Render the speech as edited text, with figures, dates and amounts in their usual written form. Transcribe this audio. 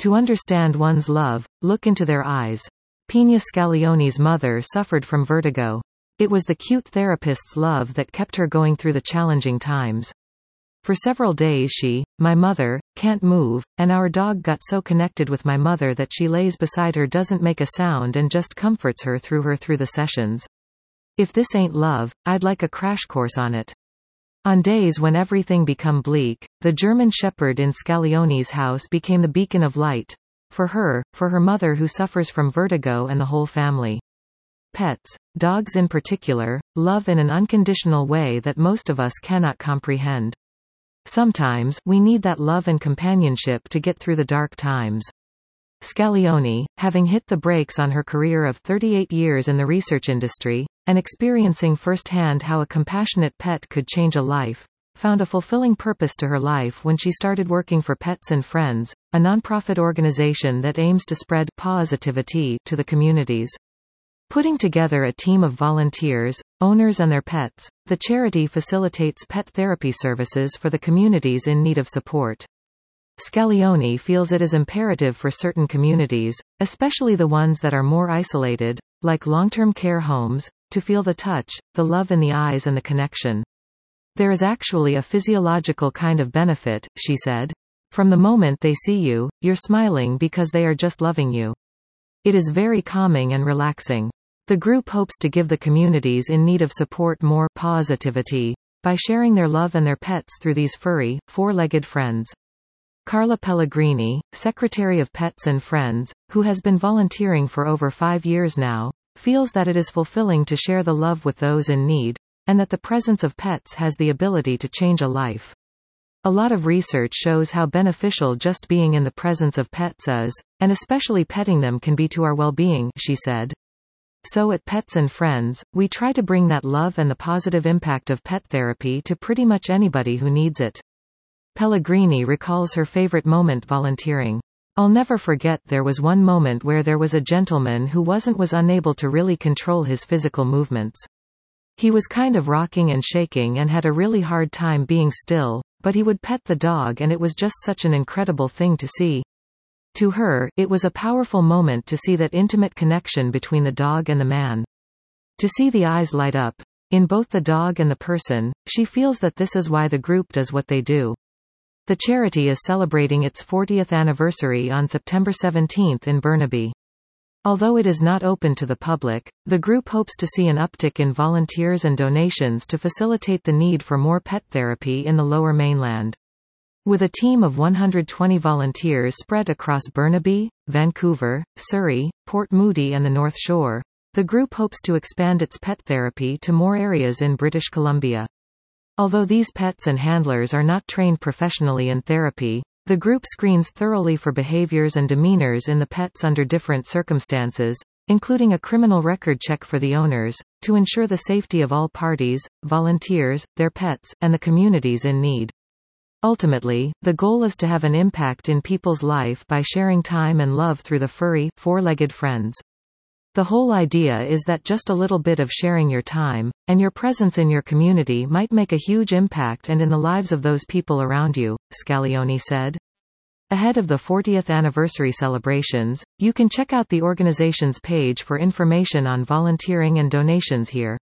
To understand one's love, look into their eyes. Pina Scaglione's mother suffered from vertigo. It was the cute therapist's love that kept her going through the challenging times. For several days my mother, can't move, and our dog got so connected with my mother that she lays beside her, doesn't make a sound, and just comforts her through the sessions. If this ain't love, I'd like a crash course on it. On days when everything become bleak, the German Shepherd in Scaglione's house became the beacon of light. For her mother who suffers from vertigo, and the whole family. Pets, dogs in particular, love in an unconditional way that most of us cannot comprehend. Sometimes, we need that love and companionship to get through the dark times. Scaglione, having hit the brakes on her career of 38 years in the research industry, and experiencing firsthand how a compassionate pet could change a life, found a fulfilling purpose to her life when she started working for Pets and Friends, a nonprofit organization that aims to spread positivity to the communities. Putting together a team of volunteers, owners and their pets, the charity facilitates pet therapy services for the communities in need of support. Scaglione feels it is imperative for certain communities, especially the ones that are more isolated, like long-term care homes, to feel the touch, the love in the eyes and the connection. There is actually a physiological kind of benefit, she said. From the moment they see you, you're smiling because they are just loving you. It is very calming and relaxing. The group hopes to give the communities in need of support more positivity by sharing their love and their pets through these furry, four-legged friends. Carla Pellegrini, Secretary of Pets and Friends, who has been volunteering for over 5 years now, feels that it is fulfilling to share the love with those in need, and that the presence of pets has the ability to change a life. A lot of research shows how beneficial just being in the presence of pets is, and especially petting them can be to our well-being, she said. So at Pets and Friends, we try to bring that love and the positive impact of pet therapy to pretty much anybody who needs it. Pellegrini recalls her favorite moment volunteering. I'll never forget, there was one moment where there was a gentleman who was unable to really control his physical movements. He was kind of rocking and shaking and had a really hard time being still, but he would pet the dog, and it was just such an incredible thing to see. To her, it was a powerful moment to see that intimate connection between the dog and the man. To see the eyes light up, in both the dog and the person, she feels that this is why the group does what they do. The charity is celebrating its 40th anniversary on September 17 in Burnaby. Although it is not open to the public, the group hopes to see an uptick in volunteers and donations to facilitate the need for more pet therapy in the Lower Mainland. With a team of 120 volunteers spread across Burnaby, Vancouver, Surrey, Port Moody and the North Shore, the group hopes to expand its pet therapy to more areas in British Columbia. Although these pets and handlers are not trained professionally in therapy, the group screens thoroughly for behaviors and demeanors in the pets under different circumstances, including a criminal record check for the owners, to ensure the safety of all parties, volunteers, their pets, and the communities in need. Ultimately, the goal is to have an impact in people's life by sharing time and love through the furry, four-legged friends. The whole idea is that just a little bit of sharing your time, and your presence in your community might make a huge impact and in the lives of those people around you, Scaglione said. Ahead of the 40th anniversary celebrations, you can check out the organization's page for information on volunteering and donations here.